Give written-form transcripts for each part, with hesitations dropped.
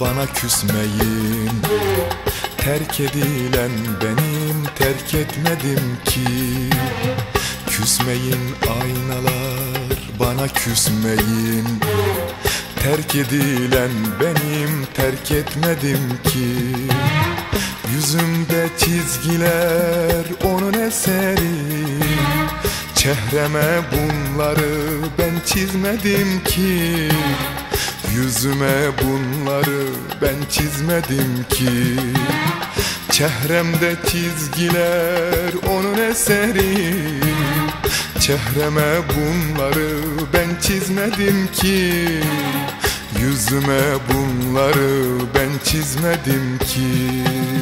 bana küsmeyin. Terk edilen benim, terk etmedim ki. Küsmeyin aynalar, bana küsmeyin. Terk edilen benim, terk etmedim ki. Yüzümde çizgiler onun eseri. Çehreme bunları ben çizmedim ki. Yüzüme bunları ben çizmedim ki. Çehremde çizgiler onun eseri. Çehreme bunları ben çizmedim ki. Yüzüme bunları ben çizmedim ki.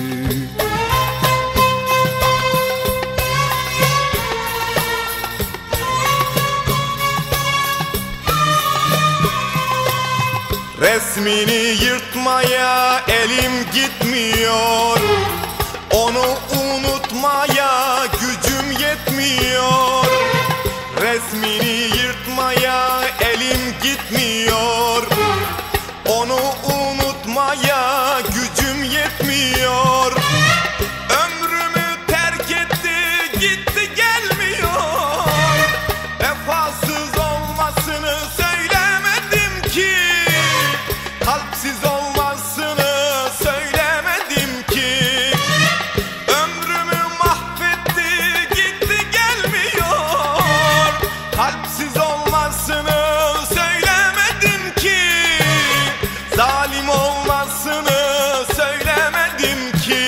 Resmini yırtmaya elim gitmiyor. Onu unutmaya gücüm yetmiyor. Resmini yırtmaya elim gitmiyor. Onu unutmaya gücüm yetmiyor. Ömrümü terk etti, gitti gelmiyor. Vefasız olmasını söylemedim ki. Kalpsiz olmasını söylemedim ki. Ömrümü mahvetti, gitti gelmiyor. Kalpsiz olmasını söylemedim ki. Zalim olmasını söylemedim ki.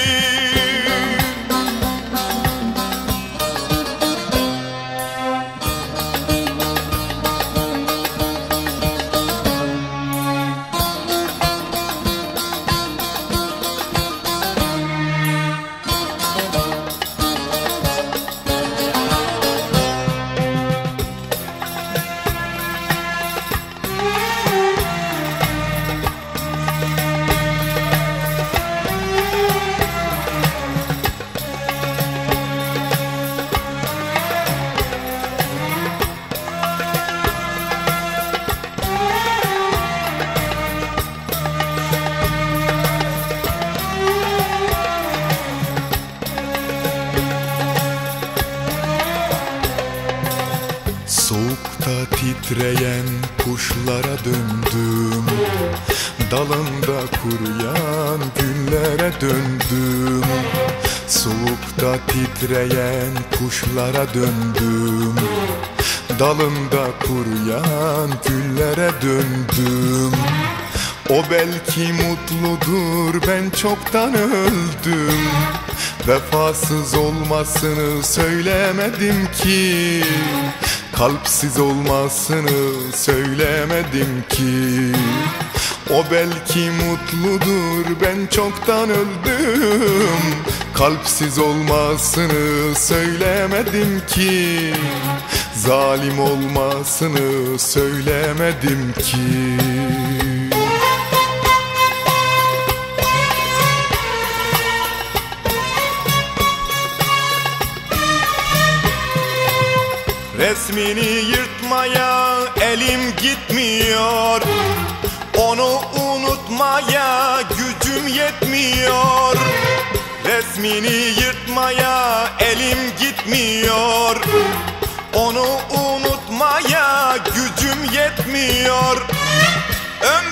Soğukta titreyen kuşlara döndüm. Dalında kuruyan güllere döndüm. Soğukta titreyen kuşlara döndüm. Dalında kuruyan güllere döndüm. O belki mutludur, ben çoktan öldüm. Vefasız olmasını söylemedim ki. Kalpsiz olmasını söylemedim ki. O belki mutludur, ben çoktan öldüm. Kalpsiz olmasını söylemedim ki. Zalim olmasını söylemedim ki. Resmini yırtmaya elim gitmiyor. Onu unutmaya gücüm yetmiyor. Resmini yırtmaya elim gitmiyor. Onu unutmaya gücüm yetmiyor.